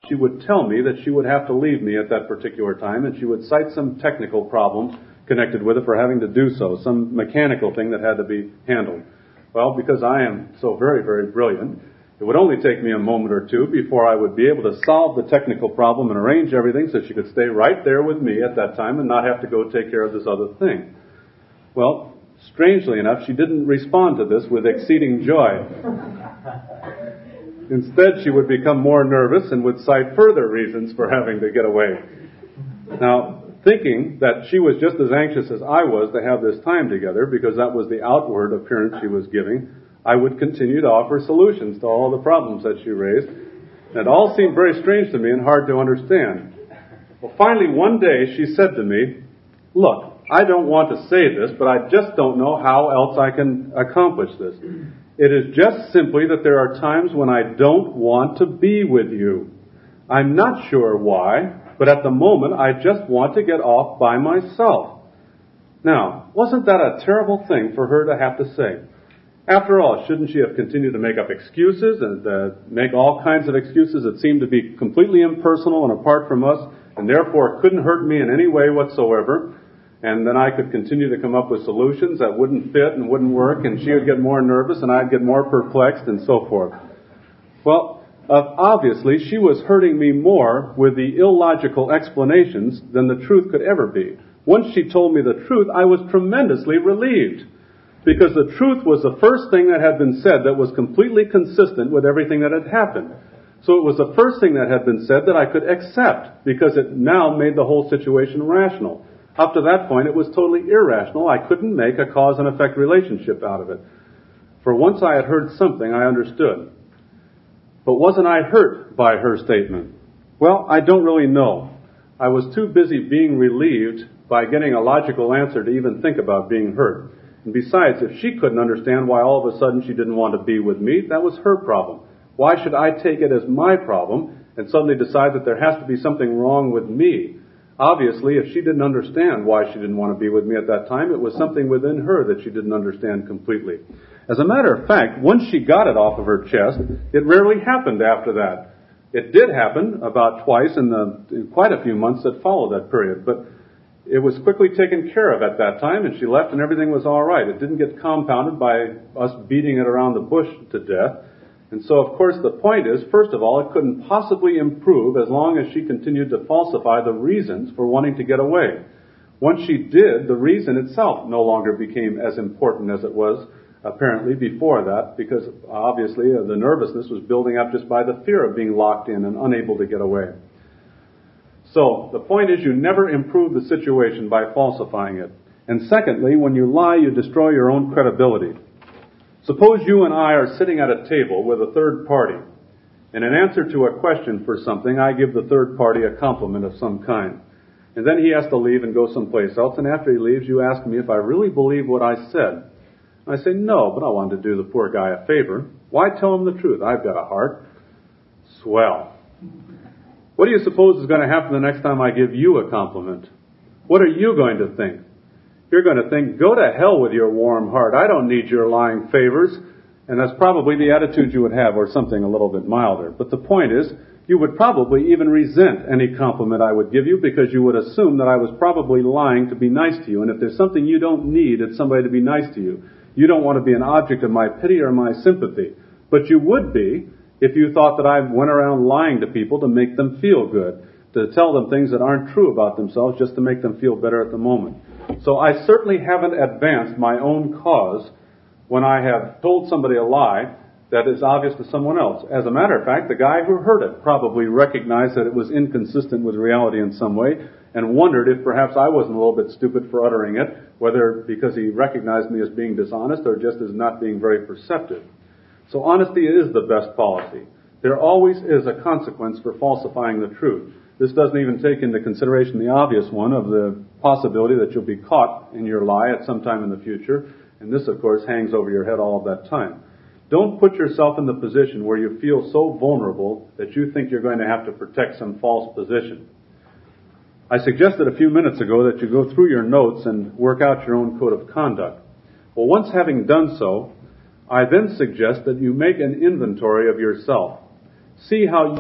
she would tell me that she would have to leave me at that particular time, and she would cite some technical problems connected with it for having to do so, some mechanical thing that had to be handled. Well, because I am so very, very brilliant, it would only take me a moment or two before I would be able to solve the technical problem and arrange everything so she could stay right there with me at that time and not have to go take care of this other thing. Well, strangely enough, she didn't respond to this with exceeding joy. Instead, she would become more nervous and would cite further reasons for having to get away. Now, thinking that she was just as anxious as I was to have this time together, because that was the outward appearance she was giving, I would continue to offer solutions to all the problems that she raised. And it all seemed very strange to me and hard to understand. Well, finally, one day she said to me, "Look, I don't want to say this, but I just don't know how else I can accomplish this. It is just simply that there are times when I don't want to be with you. I'm not sure why, but at the moment I just want to get off by myself." Now, wasn't that a terrible thing for her to have to say? After all, shouldn't she have continued to make up excuses and make all kinds of excuses that seemed to be completely impersonal and apart from us, and therefore couldn't hurt me in any way whatsoever? And then I could continue to come up with solutions that wouldn't fit and wouldn't work, and she would get more nervous and I'd get more perplexed and so forth. Well, obviously she was hurting me more with the illogical explanations than the truth could ever be. Once she told me the truth, I was tremendously relieved, because the truth was the first thing that had been said that was completely consistent with everything that had happened. So it was the first thing that had been said that I could accept, because it now made the whole situation rational. Up to that point, it was totally irrational. I couldn't make a cause and effect relationship out of it. For once I had heard something, I understood. But wasn't I hurt by her statement? Well, I don't really know. I was too busy being relieved by getting a logical answer to even think about being hurt. And besides, if she couldn't understand why all of a sudden she didn't want to be with me, that was her problem. Why should I take it as my problem and suddenly decide that there has to be something wrong with me? Obviously, if she didn't understand why she didn't want to be with me at that time, it was something within her that she didn't understand completely. As a matter of fact, once she got it off of her chest, it rarely happened after that. It did happen about twice in quite a few months that followed that period, but it was quickly taken care of at that time, and she left and everything was all right. It didn't get compounded by us beating it around the bush to death. And so, of course, the point is, first of all, it couldn't possibly improve as long as she continued to falsify the reasons for wanting to get away. Once she did, the reason itself no longer became as important as it was apparently before that, because obviously the nervousness was building up just by the fear of being locked in and unable to get away. So, the point is, you never improve the situation by falsifying it. And secondly, when you lie, you destroy your own credibility. Suppose you and I are sitting at a table with a third party, and in answer to a question for something, I give the third party a compliment of some kind. And then he has to leave and go someplace else, and after he leaves, you ask me if I really believe what I said. And I say, no, but I wanted to do the poor guy a favor. Why tell him the truth? I've got a heart. Swell. What do you suppose is going to happen the next time I give you a compliment? What are you going to think? You're going to think, go to hell with your warm heart. I don't need your lying favors. And that's probably the attitude you would have, or something a little bit milder. But the point is, you would probably even resent any compliment I would give you, because you would assume that I was probably lying to be nice to you. And if there's something you don't need, it's somebody to be nice to you. You don't want to be an object of my pity or my sympathy. But you would be if you thought that I went around lying to people to make them feel good, to tell them things that aren't true about themselves just to make them feel better at the moment. So I certainly haven't advanced my own cause when I have told somebody a lie that is obvious to someone else. As a matter of fact, the guy who heard it probably recognized that it was inconsistent with reality in some way and wondered if perhaps I wasn't a little bit stupid for uttering it, whether because he recognized me as being dishonest or just as not being very perceptive. So honesty is the best policy. There always is a consequence for falsifying the truth. This doesn't even take into consideration the obvious one of the possibility that you'll be caught in your lie at some time in the future. And this, of course, hangs over your head all of that time. Don't put yourself in the position where you feel so vulnerable that you think you're going to have to protect some false position. I suggested a few minutes ago that you go through your notes and work out your own code of conduct. Well, once having done so, I then suggest that you make an inventory of yourself. See how